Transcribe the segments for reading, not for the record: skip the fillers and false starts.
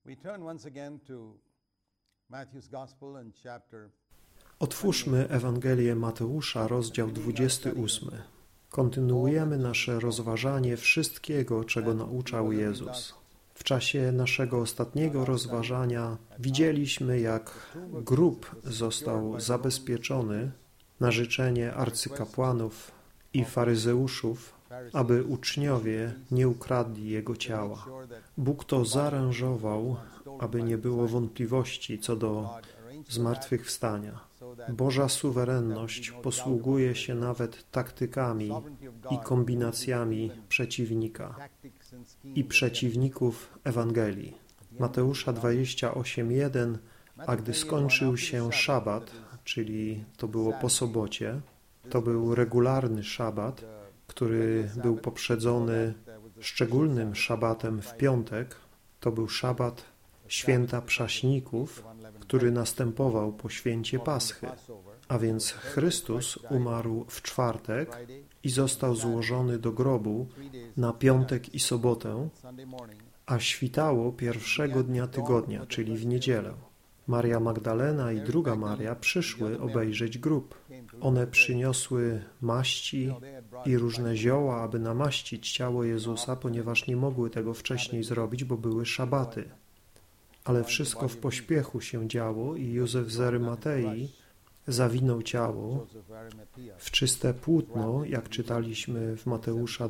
Otwórzmy Ewangelię Mateusza, rozdział 28. Kontynuujemy nasze rozważanie wszystkiego, czego nauczał Jezus. W czasie naszego ostatniego rozważania widzieliśmy, jak grób został zabezpieczony na życzenie arcykapłanów i faryzeuszów, aby uczniowie nie ukradli jego ciała. Bóg to zaaranżował, aby nie było wątpliwości co do zmartwychwstania. Boża suwerenność posługuje się nawet taktykami i kombinacjami przeciwnika i przeciwników Ewangelii. Mateusza 28:1, a gdy skończył się szabat, czyli to było po sobocie, to był regularny szabat, który był poprzedzony szczególnym szabatem w piątek, to był szabat święta Przaśników, który następował po święcie Paschy. A więc Chrystus umarł w czwartek i został złożony do grobu na piątek i sobotę, a świtało pierwszego dnia tygodnia, czyli w niedzielę. Maria Magdalena i druga Maria przyszły obejrzeć grób. One przyniosły maści i różne zioła, aby namaścić ciało Jezusa, ponieważ nie mogły tego wcześniej zrobić, bo były szabaty. Ale wszystko w pośpiechu się działo i Józef z Arymatei zawinął ciało w czyste płótno, jak czytaliśmy w Mateusza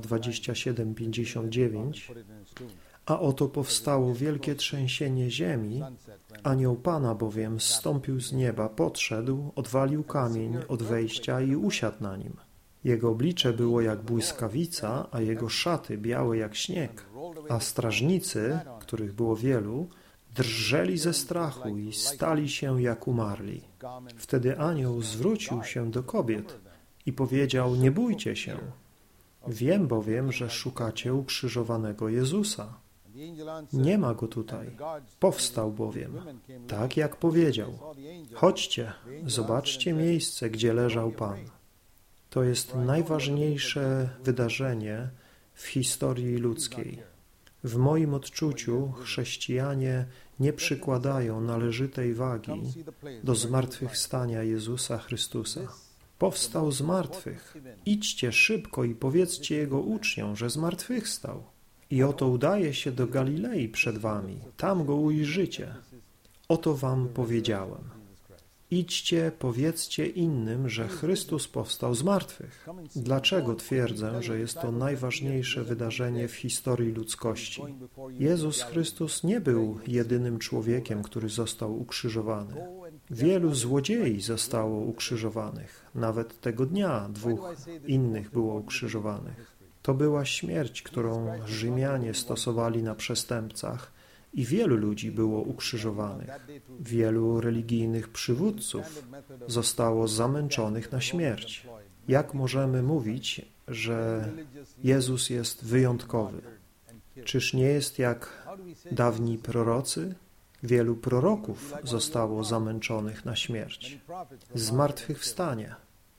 27:59, a oto powstało wielkie trzęsienie ziemi, anioł Pana bowiem zstąpił z nieba, podszedł, odwalił kamień od wejścia i usiadł na nim. Jego oblicze było jak błyskawica, a jego szaty białe jak śnieg, a strażnicy, których było wielu, drżeli ze strachu i stali się jak umarli. Wtedy anioł zwrócił się do kobiet i powiedział: nie bójcie się, wiem bowiem, że szukacie ukrzyżowanego Jezusa. Nie ma go tutaj, powstał bowiem, tak jak powiedział. Chodźcie, zobaczcie miejsce, gdzie leżał Pan. To jest najważniejsze wydarzenie w historii ludzkiej. W moim odczuciu chrześcijanie nie przykładają należytej wagi do zmartwychwstania Jezusa Chrystusa. Powstał z martwych. Idźcie szybko i powiedzcie Jego uczniom, że zmartwychwstał. I oto udaje się do Galilei przed wami. Tam go ujrzycie. Oto wam powiedziałem. Idźcie, powiedzcie innym, że Chrystus powstał z martwych. Dlaczego twierdzę, że jest to najważniejsze wydarzenie w historii ludzkości? Jezus Chrystus nie był jedynym człowiekiem, który został ukrzyżowany. Wielu złodziei zostało ukrzyżowanych. Nawet tego dnia 2 innych było ukrzyżowanych. To była śmierć, którą Rzymianie stosowali na przestępcach i wielu ludzi było ukrzyżowanych. Wielu religijnych przywódców zostało zamęczonych na śmierć. Jak możemy mówić, że Jezus jest wyjątkowy? Czyż nie jest jak dawni prorocy? Wielu proroków zostało zamęczonych na śmierć. Zmartwychwstanie.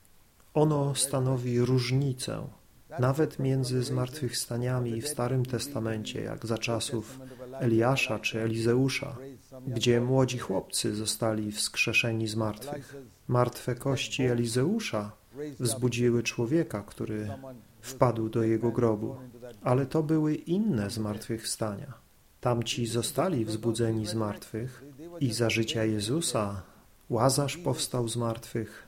Ono stanowi różnicę nawet między zmartwychwstaniami w Starym Testamencie, jak za czasów Eliasza czy Elizeusza, gdzie młodzi chłopcy zostali wskrzeszeni z martwych. Martwe kości Elizeusza wzbudziły człowieka, który wpadł do jego grobu, ale to były inne zmartwychwstania. Tamci zostali wzbudzeni z martwych i za życia Jezusa Łazarz powstał z martwych,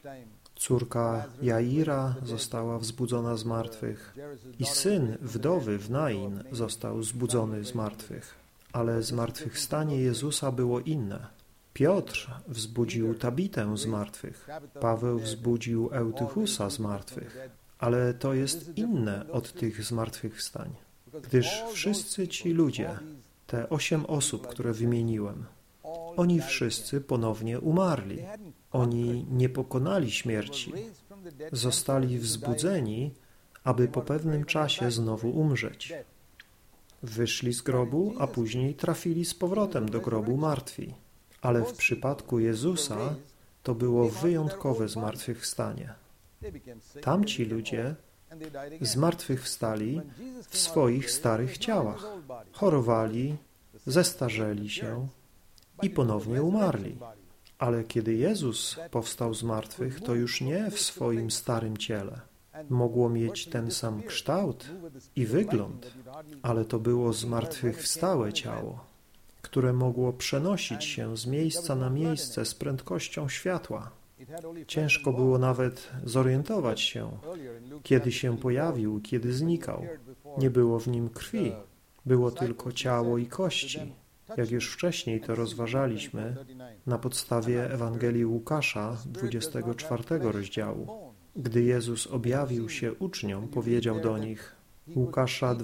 córka Jaira została wzbudzona z martwych i syn wdowy w Nain został zbudzony z martwych. Ale zmartwychwstanie Jezusa było inne. Piotr wzbudził Tabitę z martwych, Paweł wzbudził Eutychusa z martwych, ale to jest inne od tych zmartwychwstań, gdyż wszyscy ci ludzie, te 8 osób, które wymieniłem, oni wszyscy ponownie umarli. Oni nie pokonali śmierci. Zostali wzbudzeni, aby po pewnym czasie znowu umrzeć. Wyszli z grobu, a później trafili z powrotem do grobu martwi. Ale w przypadku Jezusa to było wyjątkowe zmartwychwstanie. Tamci ludzie zmartwychwstali w swoich starych ciałach. Chorowali, zestarzeli się i ponownie umarli. Ale kiedy Jezus powstał z martwych, to już nie w swoim starym ciele. Mogło mieć ten sam kształt i wygląd, ale to było zmartwychwstałe ciało, które mogło przenosić się z miejsca na miejsce z prędkością światła. Ciężko było nawet zorientować się, kiedy się pojawił, kiedy znikał. Nie było w nim krwi, było tylko ciało i kości. Jak już wcześniej to rozważaliśmy na podstawie Ewangelii Łukasza, 24 rozdziału. Gdy Jezus objawił się uczniom, powiedział do nich, Łukasza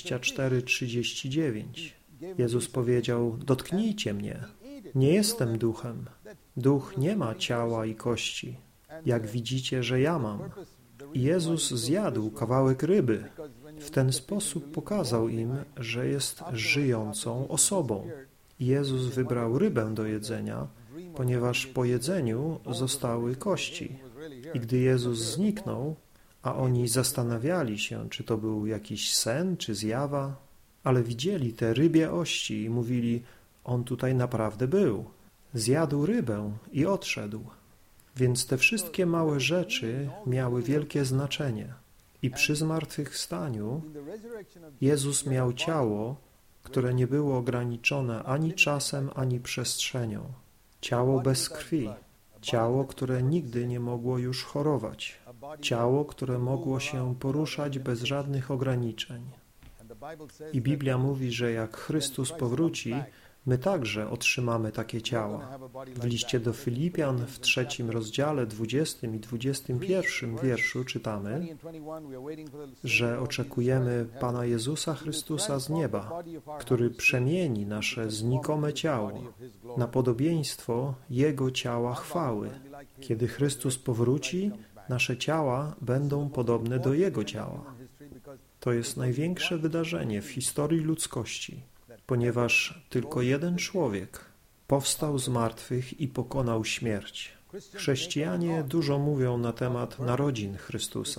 24:39. Jezus powiedział, dotknijcie mnie, nie jestem duchem. Duch nie ma ciała i kości, jak widzicie, że ja mam. I Jezus zjadł kawałek ryby. W ten sposób pokazał im, że jest żyjącą osobą. Jezus wybrał rybę do jedzenia, ponieważ po jedzeniu zostały kości. I gdy Jezus zniknął, a oni zastanawiali się, czy to był jakiś sen, czy zjawa, ale widzieli te rybie ości i mówili, on tutaj naprawdę był. Zjadł rybę i odszedł. Więc te wszystkie małe rzeczy miały wielkie znaczenie. I przy zmartwychwstaniu Jezus miał ciało, które nie było ograniczone ani czasem, ani przestrzenią. Ciało bez krwi. Ciało, które nigdy nie mogło już chorować. Ciało, które mogło się poruszać bez żadnych ograniczeń. I Biblia mówi, że jak Chrystus powróci, my także otrzymamy takie ciała. W liście do Filipian w 3 rozdziale 20 i 21 wierszu czytamy, że oczekujemy Pana Jezusa Chrystusa z nieba, który przemieni nasze znikome ciało na podobieństwo Jego ciała chwały. Kiedy Chrystus powróci, nasze ciała będą podobne do Jego ciała. To jest największe wydarzenie w historii ludzkości, ponieważ tylko jeden człowiek powstał z martwych i pokonał śmierć. Chrześcijanie dużo mówią na temat narodzin Chrystusa.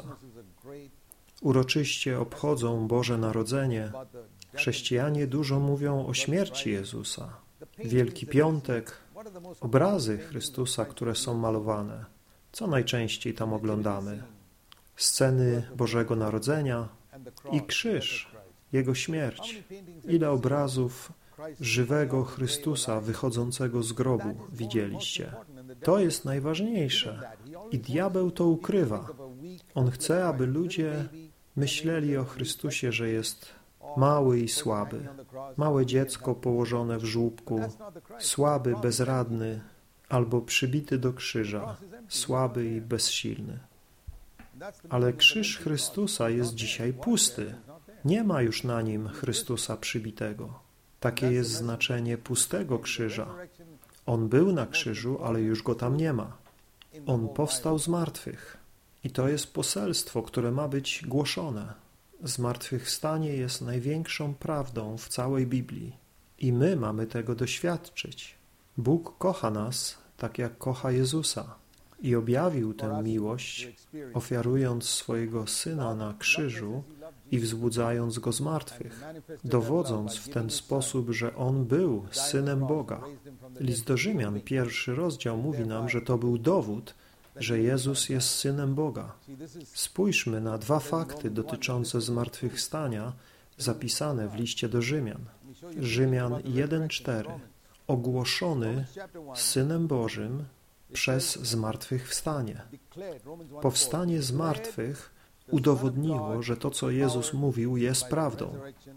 Uroczyście obchodzą Boże Narodzenie. Chrześcijanie dużo mówią o śmierci Jezusa. Wielki Piątek, obrazy Chrystusa, które są malowane. Co najczęściej tam oglądamy? Sceny Bożego Narodzenia i krzyż, Jego śmierć. Ile obrazów żywego Chrystusa wychodzącego z grobu widzieliście? To jest najważniejsze i diabeł to ukrywa. On chce, aby ludzie myśleli o Chrystusie, że jest mały i słaby. Małe dziecko położone w żłóbku, słaby, bezradny, albo przybity do krzyża, słaby i bezsilny. Ale krzyż Chrystusa jest dzisiaj pusty. Nie ma już na nim Chrystusa przybitego. Takie jest znaczenie pustego krzyża. On był na krzyżu, ale już go tam nie ma. On powstał z martwych. I to jest poselstwo, które ma być głoszone. Zmartwychwstanie jest największą prawdą w całej Biblii. I my mamy tego doświadczyć. Bóg kocha nas tak, jak kocha Jezusa. I objawił tę miłość, ofiarując swojego Syna na krzyżu i wzbudzając Go z martwych, dowodząc w ten sposób, że On był Synem Boga. List do Rzymian, 1 rozdział mówi nam, że to był dowód, że Jezus jest Synem Boga. Spójrzmy na dwa fakty dotyczące zmartwychwstania zapisane w liście do Rzymian. Rzymian 1:4. Ogłoszony Synem Bożym przez zmartwychwstanie. Powstanie z martwych udowodniło, że to, co Jezus mówił, jest prawdą.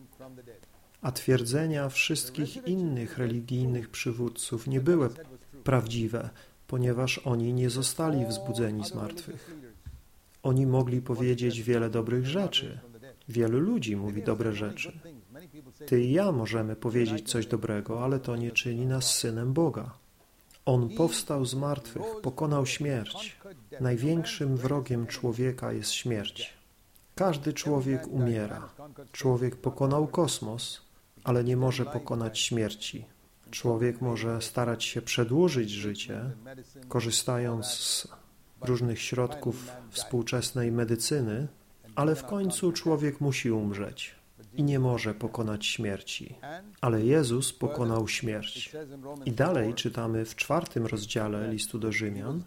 A twierdzenia wszystkich innych religijnych przywódców nie były prawdziwe, ponieważ oni nie zostali wzbudzeni z martwych. Oni mogli powiedzieć wiele dobrych rzeczy. Wielu ludzi mówi dobre rzeczy. Ty i ja możemy powiedzieć coś dobrego, ale to nie czyni nas synem Boga. On powstał z martwych, pokonał śmierć. Największym wrogiem człowieka jest śmierć. Każdy człowiek umiera. Człowiek pokonał kosmos, ale nie może pokonać śmierci. Człowiek może starać się przedłużyć życie, korzystając z różnych środków współczesnej medycyny, ale w końcu człowiek musi umrzeć. i nie może pokonać śmierci. Ale Jezus pokonał śmierć. I dalej czytamy w 4 rozdziale listu do Rzymian,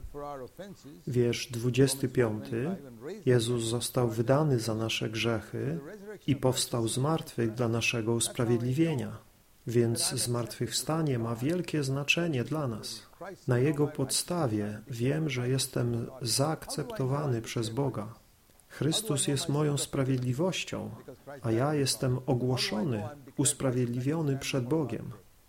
wiersz 25. Jezus został wydany za nasze grzechy i powstał z martwych dla naszego usprawiedliwienia. Więc zmartwychwstanie ma wielkie znaczenie dla nas. Na jego podstawie wiem, że jestem zaakceptowany przez Boga. Chrystus jest moją sprawiedliwością, a ja jestem ogłoszony, usprawiedliwiony przed Bogiem.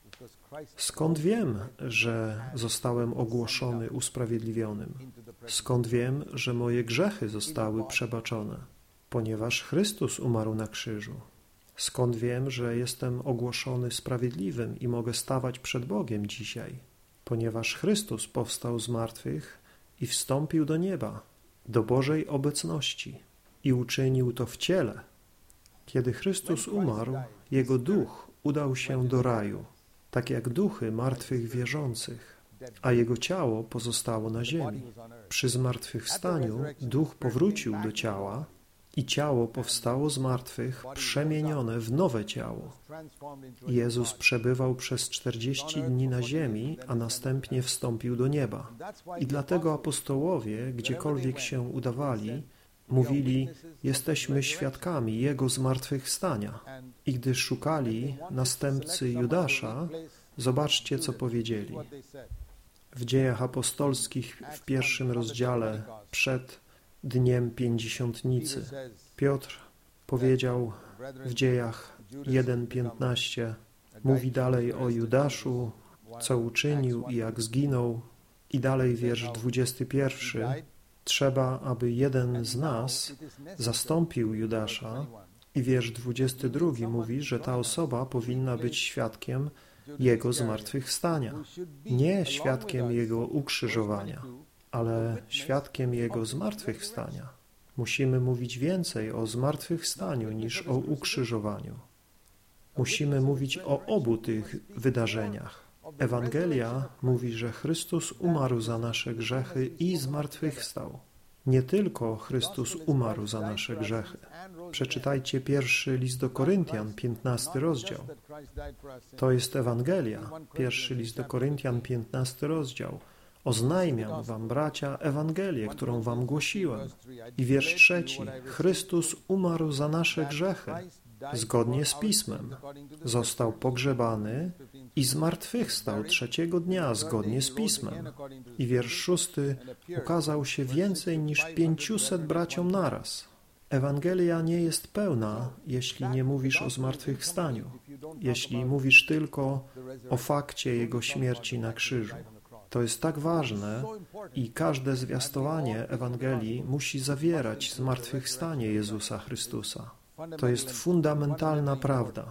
Skąd wiem, że zostałem ogłoszony usprawiedliwionym? Skąd wiem, że moje grzechy zostały przebaczone? Ponieważ Chrystus umarł na krzyżu. Skąd wiem, że jestem ogłoszony sprawiedliwym i mogę stawać przed Bogiem dzisiaj? Ponieważ Chrystus powstał z martwych i wstąpił do nieba, do Bożej obecności i uczynił to w ciele. Kiedy Chrystus umarł, Jego duch udał się do raju, tak jak duchy martwych wierzących, a Jego ciało pozostało na ziemi. Przy zmartwychwstaniu duch powrócił do ciała i ciało powstało z martwych, przemienione w nowe ciało. Jezus przebywał przez 40 dni na ziemi, a następnie wstąpił do nieba. I dlatego apostołowie, gdziekolwiek się udawali, mówili, jesteśmy świadkami Jego zmartwychwstania. I gdy szukali następcy Judasza, zobaczcie, co powiedzieli. W Dziejach Apostolskich w 1 rozdziale przed Dniem Pięćdziesiątnicy Piotr powiedział w Dziejach 1:15, mówi dalej o Judaszu, co uczynił i jak zginął. I dalej wiersz 21. Trzeba, aby jeden z nas zastąpił Judasza. I wiersz 22 mówi, że ta osoba powinna być świadkiem Jego zmartwychwstania. Nie świadkiem Jego ukrzyżowania, ale świadkiem Jego zmartwychwstania. Musimy mówić więcej o zmartwychwstaniu niż o ukrzyżowaniu. Musimy mówić o obu tych wydarzeniach. Ewangelia mówi, że Chrystus umarł za nasze grzechy i zmartwychwstał. Nie tylko Chrystus umarł za nasze grzechy. Przeczytajcie 1 list do Koryntian, 15 rozdział. To jest Ewangelia. 1 list do Koryntian, 15 rozdział. Oznajmiam wam, bracia, Ewangelię, którą wam głosiłem. I wiersz 3. Chrystus umarł za nasze grzechy, zgodnie z Pismem. Został pogrzebany i zmartwychwstał 3. dnia, zgodnie z Pismem. I wiersz 6. ukazał się więcej niż 500 braciom naraz. Ewangelia nie jest pełna, jeśli nie mówisz o zmartwychwstaniu, jeśli mówisz tylko o fakcie Jego śmierci na krzyżu. To jest tak ważne i każde zwiastowanie Ewangelii musi zawierać zmartwychwstanie Jezusa Chrystusa. To jest fundamentalna prawda.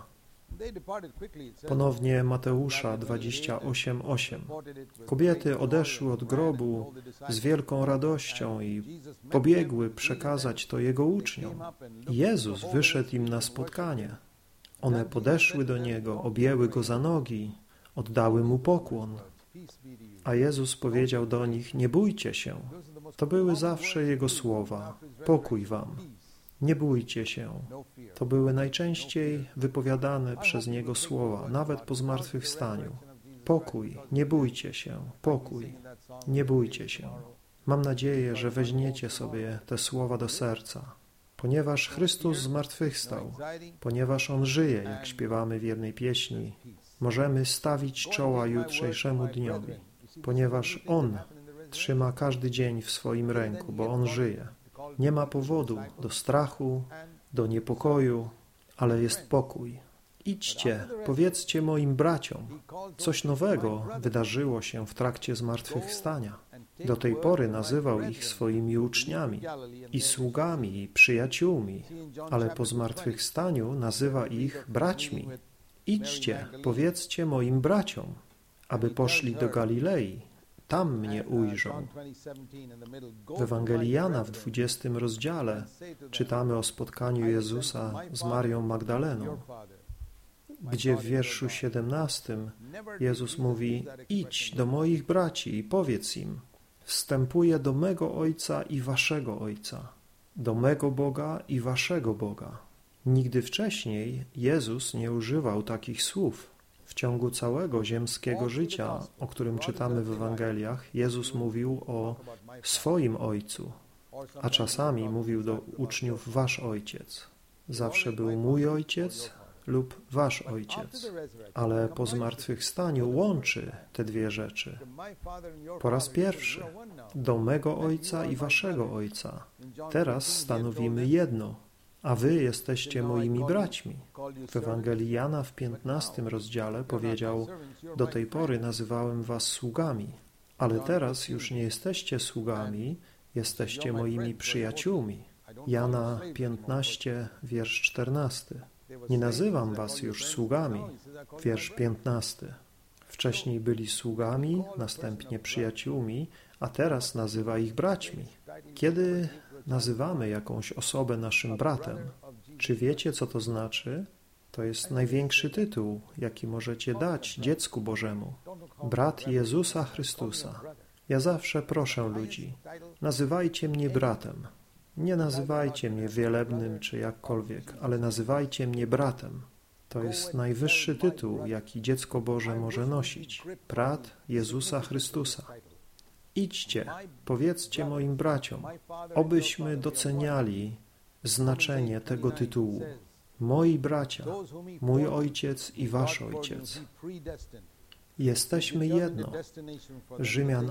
Ponownie Mateusza 28:8. Kobiety odeszły od grobu z wielką radością i pobiegły przekazać to Jego uczniom. Jezus wyszedł im na spotkanie. One podeszły do Niego, objęły Go za nogi, oddały Mu pokłon. A Jezus powiedział do nich, nie bójcie się. To były zawsze Jego słowa. Pokój wam. Nie bójcie się. To były najczęściej wypowiadane przez Niego słowa, nawet po zmartwychwstaniu. Pokój, nie bójcie się. Pokój, nie bójcie się. Mam nadzieję, że weźmiecie sobie te słowa do serca. Ponieważ Chrystus zmartwychwstał, ponieważ On żyje, jak śpiewamy w jednej pieśni, możemy stawić czoła jutrzejszemu dniowi, ponieważ On trzyma każdy dzień w swoim ręku, bo On żyje. Nie ma powodu do strachu, do niepokoju, ale jest pokój. Idźcie, powiedzcie moim braciom, coś nowego wydarzyło się w trakcie zmartwychwstania. Do tej pory nazywał ich swoimi uczniami i sługami i przyjaciółmi, ale po zmartwychwstaniu nazywa ich braćmi. Idźcie, powiedzcie moim braciom, aby poszli do Galilei, tam mnie ujrzą. W Ewangelii Jana w 20 rozdziale czytamy o spotkaniu Jezusa z Marią Magdaleną, gdzie w wierszu 17 Jezus mówi, idź do moich braci i powiedz im, wstępuję do mego Ojca i waszego Ojca, do mego Boga i waszego Boga. Nigdy wcześniej Jezus nie używał takich słów. W ciągu całego ziemskiego życia, o którym czytamy w Ewangeliach, Jezus mówił o swoim Ojcu, a czasami mówił do uczniów wasz Ojciec. Zawsze był mój Ojciec lub wasz Ojciec, ale po zmartwychwstaniu łączy te dwie rzeczy. Po raz pierwszy do mego Ojca i waszego Ojca. Teraz stanowimy jedno, a wy jesteście moimi braćmi. W Ewangelii Jana w 15 rozdziale powiedział: do tej pory nazywałem was sługami, ale teraz już nie jesteście sługami, jesteście moimi przyjaciółmi. Jana 15, wiersz 14. Nie nazywam was już sługami, wiersz 15. Wcześniej byli sługami, następnie przyjaciółmi, a teraz nazywa ich braćmi. Kiedy nazywamy jakąś osobę naszym bratem, czy wiecie, co to znaczy? To jest największy tytuł, jaki możecie dać dziecku Bożemu. Brat Jezusa Chrystusa. Ja zawsze proszę ludzi, nazywajcie mnie bratem. Nie nazywajcie mnie wielebnym czy jakkolwiek, ale nazywajcie mnie bratem. To jest najwyższy tytuł, jaki dziecko Boże może nosić. Brat Jezusa Chrystusa. Idźcie, powiedzcie moim braciom, obyśmy doceniali znaczenie tego tytułu. Moi bracia, mój Ojciec i wasz Ojciec. Jesteśmy jedno. Rzymian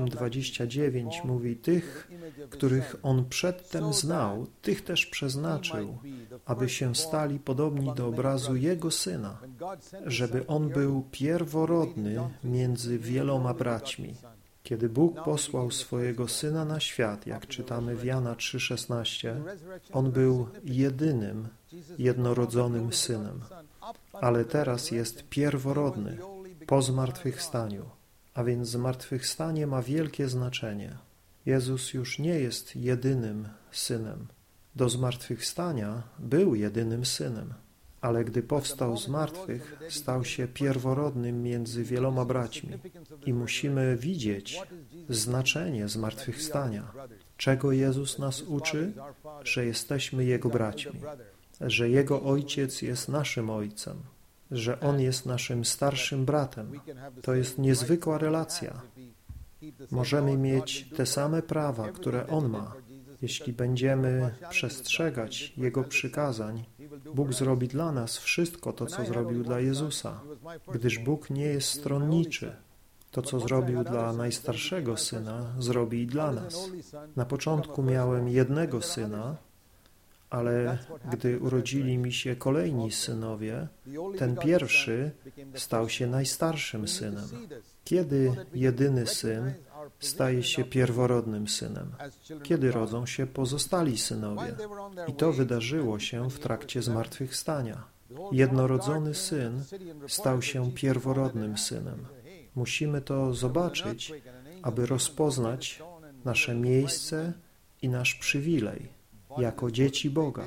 8:29 mówi: tych, których On przedtem znał, tych też przeznaczył, aby się stali podobni do obrazu Jego Syna, żeby On był pierworodny między wieloma braćmi. Kiedy Bóg posłał swojego Syna na świat, jak czytamy w Jana 3,16, On był jedynym, jednorodzonym Synem, ale teraz jest pierworodny po zmartwychwstaniu, a więc zmartwychwstanie ma wielkie znaczenie. Jezus już nie jest jedynym Synem. Do zmartwychwstania był jedynym Synem, ale gdy powstał z martwych, stał się pierworodnym między wieloma braćmi. I musimy widzieć znaczenie zmartwychwstania. Czego Jezus nas uczy? Że jesteśmy Jego braćmi, że Jego Ojciec jest naszym Ojcem, że On jest naszym starszym bratem. To jest niezwykła relacja. Możemy mieć te same prawa, które On ma. Jeśli będziemy przestrzegać Jego przykazań, Bóg zrobi dla nas wszystko to, co zrobił dla Jezusa, gdyż Bóg nie jest stronniczy. To, co zrobił dla najstarszego syna, zrobi i dla nas. Na początku miałem jednego syna, ale gdy urodzili mi się kolejni synowie, ten pierwszy stał się najstarszym synem. Kiedy jedyny syn staje się pierworodnym synem? Kiedy rodzą się pozostali synowie? I to wydarzyło się w trakcie zmartwychwstania. Jednorodzony syn stał się pierworodnym synem. Musimy to zobaczyć, aby rozpoznać nasze miejsce i nasz przywilej jako dzieci Boga.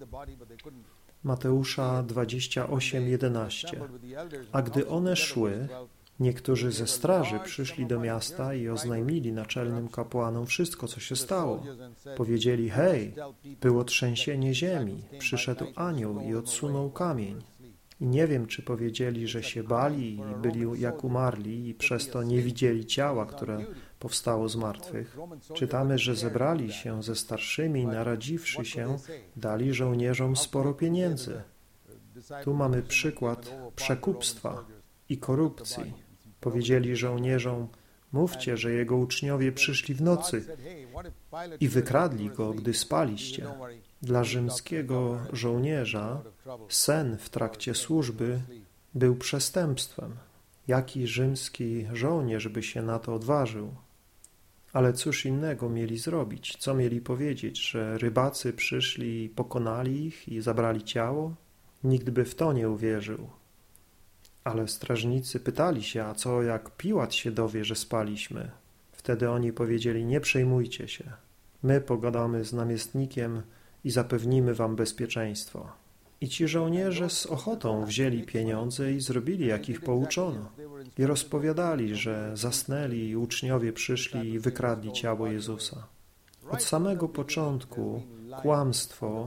Mateusza 28:11. A gdy one szły, niektórzy ze straży przyszli do miasta i oznajmili naczelnym kapłanom wszystko, co się stało. Powiedzieli: hej, było trzęsienie ziemi, przyszedł anioł i odsunął kamień. I nie wiem, czy powiedzieli, że się bali i byli jak umarli i przez to nie widzieli ciała, które powstało z martwych. Czytamy, że zebrali się ze starszymi i naradziwszy się, dali żołnierzom sporo pieniędzy. Tu mamy przykład przekupstwa i korupcji. Powiedzieli żołnierzom: mówcie, że jego uczniowie przyszli w nocy i wykradli go, gdy spaliście. Dla rzymskiego żołnierza sen w trakcie służby był przestępstwem. Jaki rzymski żołnierz by się na to odważył? Ale cóż innego mieli zrobić? Co mieli powiedzieć, że rybacy przyszli i pokonali ich i zabrali ciało? Nikt by w to nie uwierzył. Ale strażnicy pytali się: a co jak Piłat się dowie, że spaliśmy? Wtedy oni powiedzieli: nie przejmujcie się. My pogadamy z namiestnikiem i zapewnimy wam bezpieczeństwo. I ci żołnierze z ochotą wzięli pieniądze i zrobili, jak ich pouczono. I rozpowiadali, że zasnęli i uczniowie przyszli i wykradli ciało Jezusa. Od samego początku kłamstwo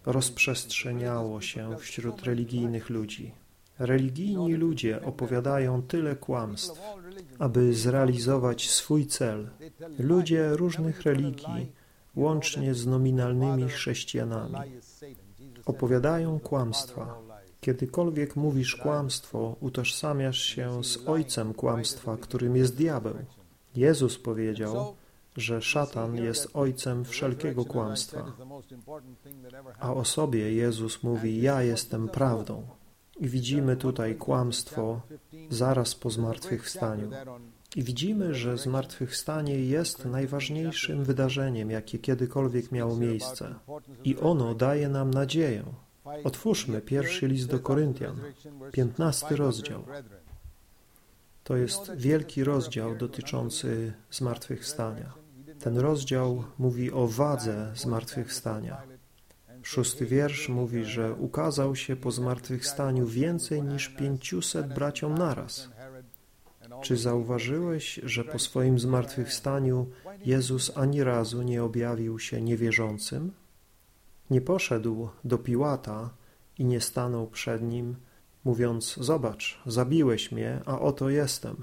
rozprzestrzeniało się wśród religijnych ludzi. Religijni ludzie opowiadają tyle kłamstw, aby zrealizować swój cel. Ludzie różnych religii, łącznie z nominalnymi chrześcijanami, opowiadają kłamstwa. Kiedykolwiek mówisz kłamstwo, utożsamiasz się z ojcem kłamstwa, którym jest diabeł. Jezus powiedział, że szatan jest ojcem wszelkiego kłamstwa. A o sobie Jezus mówi, ja jestem prawdą. I widzimy tutaj kłamstwo zaraz po zmartwychwstaniu. I widzimy, że zmartwychwstanie jest najważniejszym wydarzeniem, jakie kiedykolwiek miało miejsce. I ono daje nam nadzieję. Otwórzmy pierwszy list do Koryntian, 15 rozdział. To jest wielki rozdział dotyczący zmartwychwstania. Ten rozdział mówi o wadze zmartwychwstania. 6 wiersz mówi, że ukazał się po zmartwychwstaniu więcej niż 500 braciom naraz. Czy zauważyłeś, że po swoim zmartwychwstaniu Jezus ani razu nie objawił się niewierzącym? Nie poszedł do Piłata i nie stanął przed nim, mówiąc, zobacz, zabiłeś mnie, a oto jestem.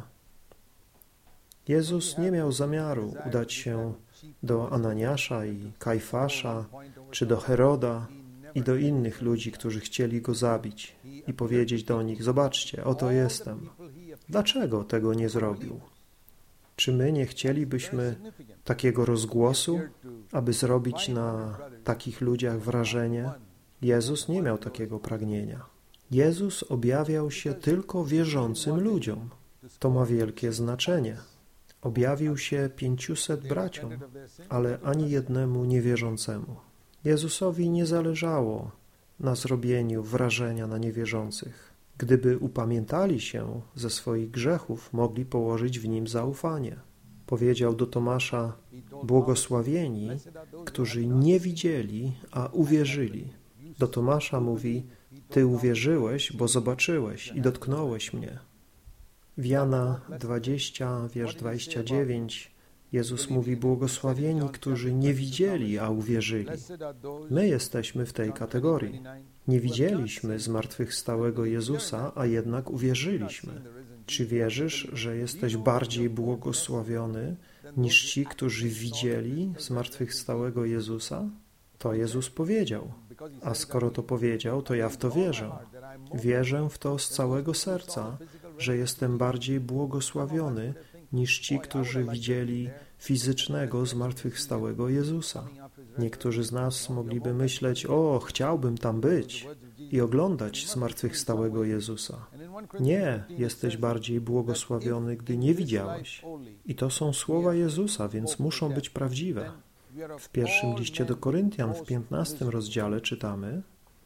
Jezus nie miał zamiaru udać się do Ananiasza i Kajfasza, czy do Heroda i do innych ludzi, którzy chcieli go zabić i powiedzieć do nich, zobaczcie, oto jestem. Dlaczego tego nie zrobił? Czy my nie chcielibyśmy takiego rozgłosu, aby zrobić na takich ludziach wrażenie? Jezus nie miał takiego pragnienia. Jezus objawiał się tylko wierzącym ludziom. To ma wielkie znaczenie. Objawił się 500 braciom, ale ani jednemu niewierzącemu. Jezusowi nie zależało na zrobieniu wrażenia na niewierzących. Gdyby upamiętali się ze swoich grzechów, mogli położyć w nim zaufanie. Powiedział do Tomasza, błogosławieni, którzy nie widzieli, a uwierzyli. Do Tomasza mówi, ty uwierzyłeś, bo zobaczyłeś i dotknąłeś mnie. W Jana 20, wiersz 29, Jezus mówi, błogosławieni, którzy nie widzieli, a uwierzyli. My jesteśmy w tej kategorii. Nie widzieliśmy zmartwychwstałego Jezusa, a jednak uwierzyliśmy. Czy wierzysz, że jesteś bardziej błogosławiony niż ci, którzy widzieli zmartwychwstałego Jezusa? To Jezus powiedział. A skoro to powiedział, to ja w to wierzę. Wierzę w to z całego serca, że jestem bardziej błogosławiony niż ci, którzy widzieli fizycznego, zmartwychwstałego Jezusa. Niektórzy z nas mogliby myśleć, o, chciałbym tam być i oglądać zmartwychwstałego Jezusa. Nie, jesteś bardziej błogosławiony, gdy nie widziałeś. I to są słowa Jezusa, więc muszą być prawdziwe. W pierwszym liście do Koryntian, w 15 rozdziale czytamy,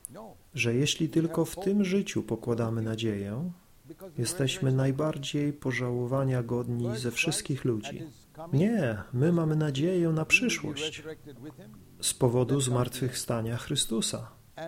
że jeśli tylko w tym życiu pokładamy nadzieję, jesteśmy najbardziej pożałowania godni ze wszystkich ludzi. Nie, my mamy nadzieję na przyszłość z powodu zmartwychwstania Chrystusa.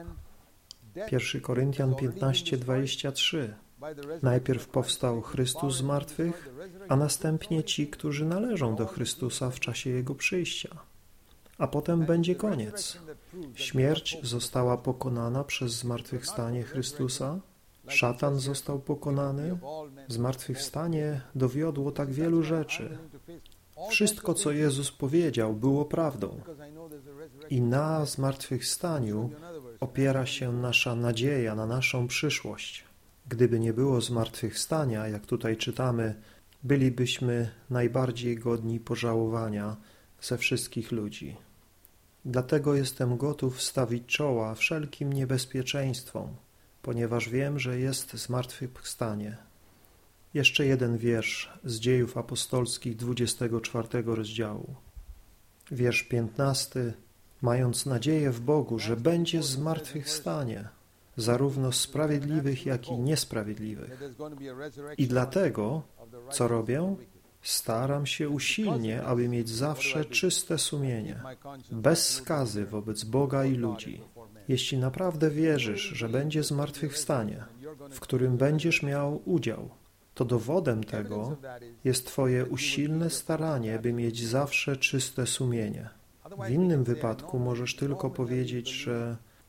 1 Koryntian 15:23. Najpierw powstał Chrystus z martwych, a następnie ci, którzy należą do Chrystusa w czasie Jego przyjścia. A potem będzie koniec. Śmierć została pokonana przez zmartwychwstanie Chrystusa, szatan został pokonany, zmartwychwstanie dowiodło tak wielu rzeczy. Wszystko, co Jezus powiedział, było prawdą. I na zmartwychwstaniu opiera się nasza nadzieja na naszą przyszłość. Gdyby nie było zmartwychwstania, jak tutaj czytamy, bylibyśmy najbardziej godni pożałowania ze wszystkich ludzi. Dlatego jestem gotów stawić czoła wszelkim niebezpieczeństwom, ponieważ wiem, że jest zmartwychwstanie. Jeszcze jeden wiersz z Dziejów Apostolskich 24 rozdziału. Wiersz 15. Mając nadzieję w Bogu, że będzie zmartwychwstanie, zarówno sprawiedliwych, jak i niesprawiedliwych. I dlatego, co robię? Staram się usilnie, aby mieć zawsze czyste sumienie, bez skazy wobec Boga i ludzi. Jeśli naprawdę wierzysz, że będzie zmartwychwstanie, w którym będziesz miał udział, to dowodem tego jest Twoje usilne staranie, by mieć zawsze czyste sumienie. W innym wypadku możesz tylko powiedzieć, że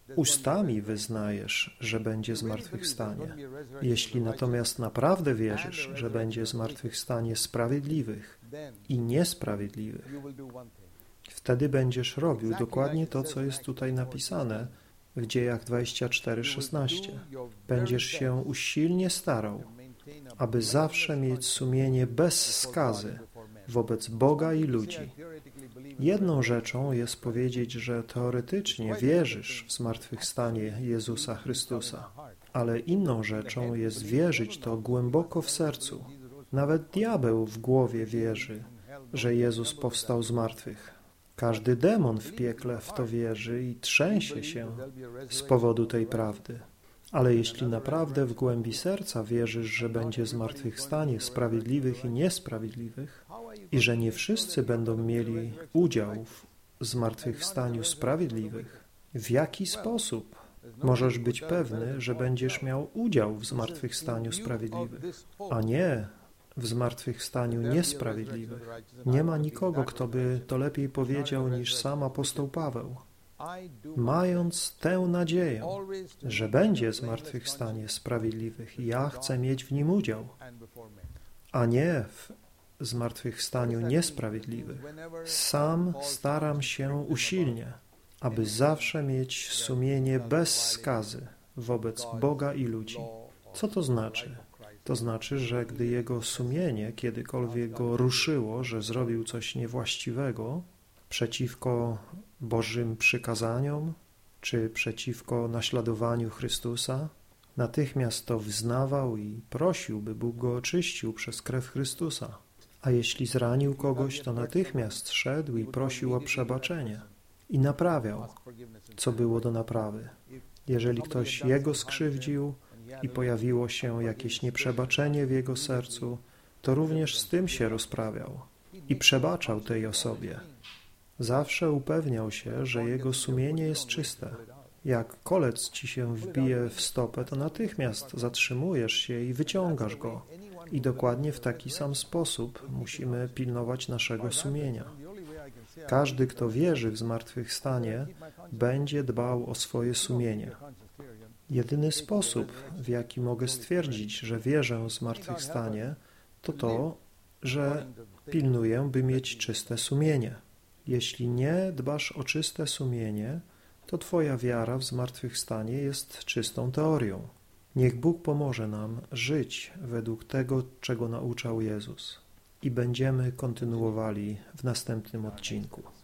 Ustami wyznajesz, że będzie zmartwychwstanie. Jeśli natomiast naprawdę wierzysz, że będzie zmartwychwstanie sprawiedliwych i niesprawiedliwych, wtedy będziesz robił dokładnie to, co jest tutaj napisane w Dziejach 24:16. Będziesz się usilnie starał, aby zawsze mieć sumienie bez skazy wobec Boga i ludzi. Jedną rzeczą jest powiedzieć, że teoretycznie wierzysz w zmartwychwstanie Jezusa Chrystusa, ale inną rzeczą jest wierzyć to głęboko w sercu. Nawet diabeł w głowie wierzy, że Jezus powstał z martwych. Każdy demon w piekle w to wierzy i trzęsie się z powodu tej prawdy. Ale jeśli naprawdę w głębi serca wierzysz, że będzie zmartwychwstanie sprawiedliwych i niesprawiedliwych i że nie wszyscy będą mieli udział w zmartwychwstaniu sprawiedliwych, w jaki sposób możesz być pewny, że będziesz miał udział w zmartwychwstaniu sprawiedliwych, a nie w zmartwychwstaniu niesprawiedliwych? Nie ma nikogo, kto by to lepiej powiedział niż sam apostoł Paweł. Mając tę nadzieję, że będzie zmartwychwstanie sprawiedliwych, ja chcę mieć w nim udział, a nie w zmartwychwstaniu niesprawiedliwych. Sam staram się usilnie, aby zawsze mieć sumienie bez skazy wobec Boga i ludzi. Co to znaczy? To znaczy, że gdy jego sumienie kiedykolwiek go ruszyło, że zrobił coś niewłaściwego przeciwko Bożym przykazaniom, czy przeciwko naśladowaniu Chrystusa, natychmiast to wyznawał i prosił, by Bóg go oczyścił przez krew Chrystusa. A jeśli zranił kogoś, to natychmiast szedł i prosił o przebaczenie i naprawiał, co było do naprawy. Jeżeli ktoś jego skrzywdził i pojawiło się jakieś nieprzebaczenie w jego sercu, to również z tym się rozprawiał i przebaczał tej osobie. Zawsze upewniał się, że jego sumienie jest czyste. Jak kolec ci się wbije w stopę, to natychmiast zatrzymujesz się i wyciągasz go. I dokładnie w taki sam sposób musimy pilnować naszego sumienia. Każdy, kto wierzy w zmartwychwstanie, będzie dbał o swoje sumienie. Jedyny sposób, w jaki mogę stwierdzić, że wierzę w zmartwychwstanie, to to, że pilnuję, by mieć czyste sumienie. Jeśli nie dbasz o czyste sumienie, to twoja wiara w zmartwychwstanie jest czystą teorią. Niech Bóg pomoże nam żyć według tego, czego nauczał Jezus. I będziemy kontynuowali w następnym odcinku.